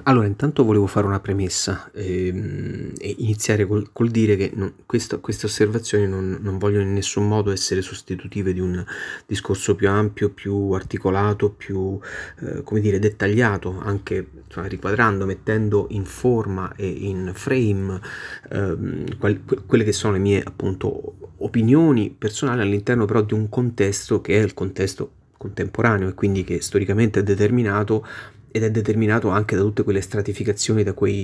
Allora, intanto volevo fare una premessa e iniziare col dire che queste osservazioni non vogliono in nessun modo essere sostitutive di un discorso più ampio, più articolato, più, come dire, dettagliato, anche insomma, riquadrando, mettendo in forma e in frame quelle che sono le mie appunto opinioni personali all'interno però di un contesto che è il contesto contemporaneo e quindi che storicamente è determinato ed è determinato anche da tutte quelle stratificazioni,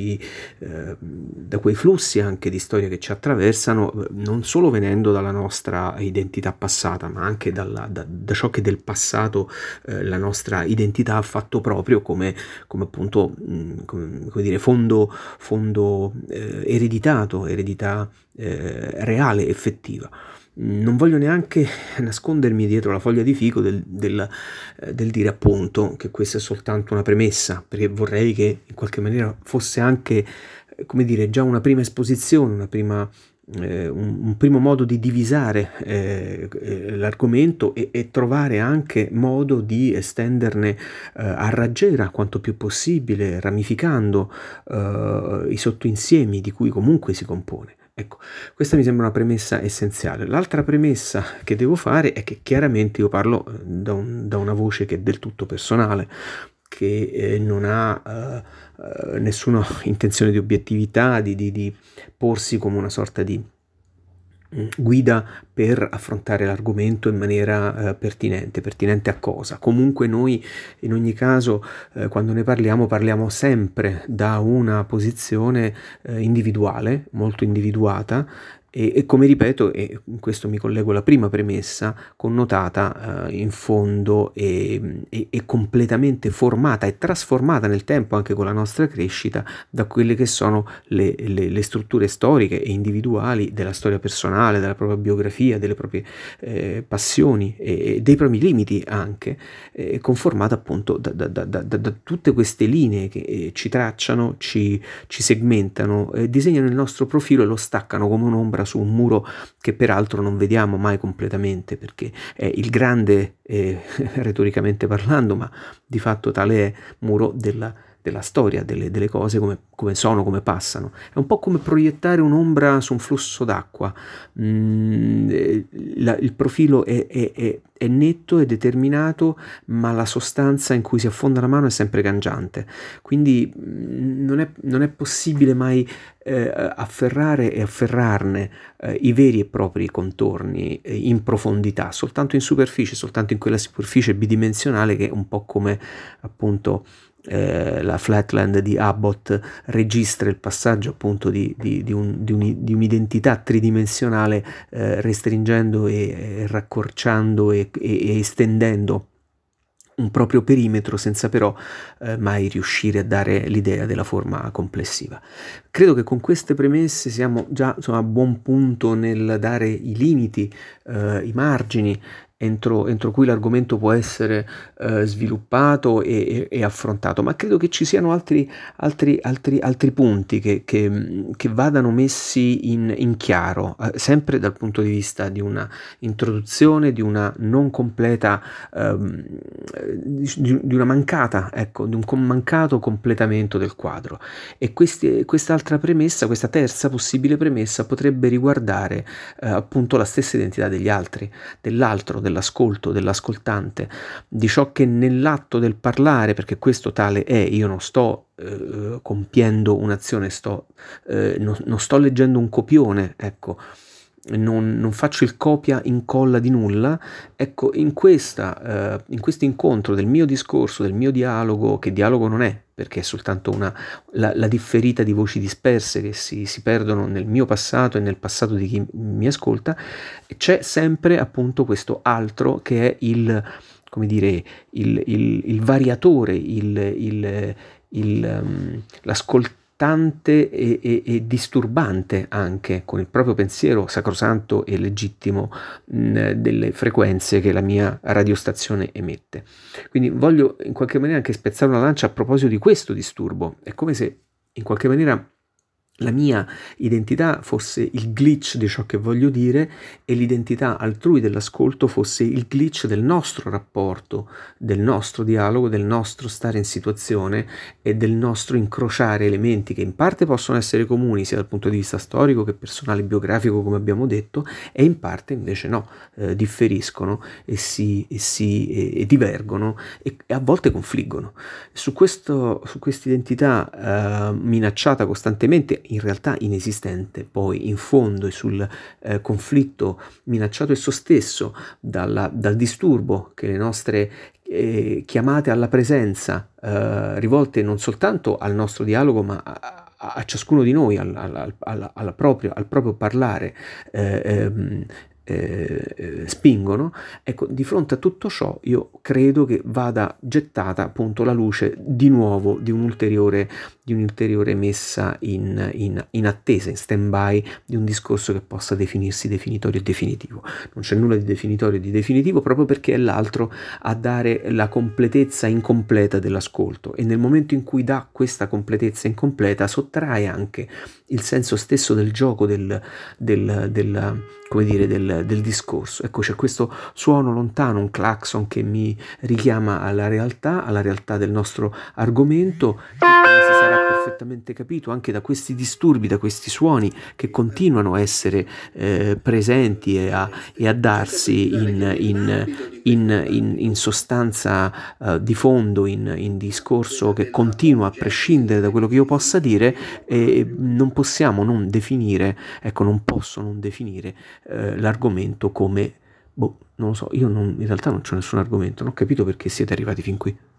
da quei flussi anche di storia che ci attraversano, non solo venendo dalla nostra identità passata, ma anche da ciò che del passato la nostra identità ha fatto proprio come appunto, come dire, fondo eredità reale, effettiva. Non voglio neanche nascondermi dietro la foglia di fico del dire appunto che questa è soltanto una premessa, perché vorrei che in qualche maniera fosse anche, come dire, già una prima esposizione, un primo modo di divisare l'argomento e trovare anche modo di estenderne a raggiera quanto più possibile, ramificando i sottoinsiemi di cui comunque si compone. Ecco, questa mi sembra una premessa essenziale. L'altra premessa che devo fare è che chiaramente io parlo da una voce che è del tutto personale, che non ha nessuna intenzione di obiettività, di porsi come una sorta di guida per affrontare l'argomento in maniera pertinente a cosa. Comunque noi in ogni caso quando ne parliamo sempre da una posizione individuale, molto individuata e come ripeto, e in questo mi collego alla prima premessa, connotata in fondo e completamente formata e trasformata nel tempo anche con la nostra crescita da quelle che sono le strutture storiche e individuali della storia personale, della propria biografia, delle proprie passioni e dei propri limiti anche, conformata appunto da tutte queste linee che ci tracciano, ci segmentano, disegnano il nostro profilo e lo staccano come un'ombra su un muro che peraltro non vediamo mai completamente perché è il grande, retoricamente parlando, ma di fatto tale è, muro della storia, delle cose come sono, come passano. È un po' come proiettare un'ombra su un flusso d'acqua. Il profilo è netto, è determinato, ma la sostanza in cui si affonda la mano è sempre cangiante. Quindi non è possibile mai afferrare e afferrarne i veri e propri contorni in profondità, soltanto in superficie, soltanto in quella superficie bidimensionale che è un po' come appunto la Flatland di Abbott registra il passaggio appunto di un'identità tridimensionale restringendo e raccorciando e estendendo un proprio perimetro senza però mai riuscire a dare l'idea della forma complessiva. Credo che con queste premesse siamo già insomma, a buon punto nel dare i limiti, i margini entro cui l'argomento può essere sviluppato e affrontato, ma credo che ci siano altri punti che vadano messi in chiaro, sempre dal punto di vista di una introduzione, di una non completa, di una mancata, ecco, di un mancato completamento del quadro. E quest'altra premessa, questa terza possibile premessa potrebbe riguardare appunto la stessa identità degli altri, dell'altro, dell'ascolto, dell'ascoltante, di ciò che nell'atto del parlare, perché questo tale è, io non sto compiendo un'azione, non sto leggendo un copione, ecco, non faccio il copia incolla di nulla. Ecco, in questo incontro del mio discorso, del mio dialogo, che dialogo non è, perché è soltanto la differita di voci disperse che si perdono nel mio passato e nel passato di chi mi ascolta, c'è sempre appunto questo altro che è come dire, il variatore, l'ascoltante e disturbante anche con il proprio pensiero sacrosanto e legittimo delle frequenze che la mia radiostazione emette. Quindi voglio in qualche maniera anche spezzare una lancia a proposito di questo disturbo. È come se in qualche maniera la mia identità fosse il glitch di ciò che voglio dire e l'identità altrui dell'ascolto fosse il glitch del nostro rapporto, del nostro dialogo, del nostro stare in situazione e del nostro incrociare elementi che in parte possono essere comuni sia dal punto di vista storico che personale, biografico, come abbiamo detto, e in parte invece no, differiscono e divergono e a volte confliggono. Su questa identità minacciata costantemente, in realtà inesistente poi in fondo, e sul conflitto minacciato esso stesso dal disturbo che le nostre chiamate alla presenza, rivolte non soltanto al nostro dialogo ma a ciascuno di noi, al proprio parlare, spingono. Ecco, di fronte a tutto ciò io credo che vada gettata appunto la luce di nuovo di un'ulteriore messa in attesa, in stand-by di un discorso che possa definirsi definitorio e definitivo. Non c'è nulla di definitorio e di definitivo proprio perché è l'altro a dare la completezza incompleta dell'ascolto, e nel momento in cui dà questa completezza incompleta sottrae anche il senso stesso del gioco come dire, del discorso. Ecco, c'è questo suono lontano, un clacson che mi richiama alla realtà del nostro argomento, che come si sarà perfettamente capito anche da questi disturbi, da questi suoni che continuano a essere presenti e a darsi in sostanza di fondo, in discorso che continua a prescindere da quello che io possa dire, e non possiamo non definire, ecco, non posso non definire l'argomento come, non lo so, in realtà non c'ho nessun argomento, non ho capito perché siete arrivati fin qui.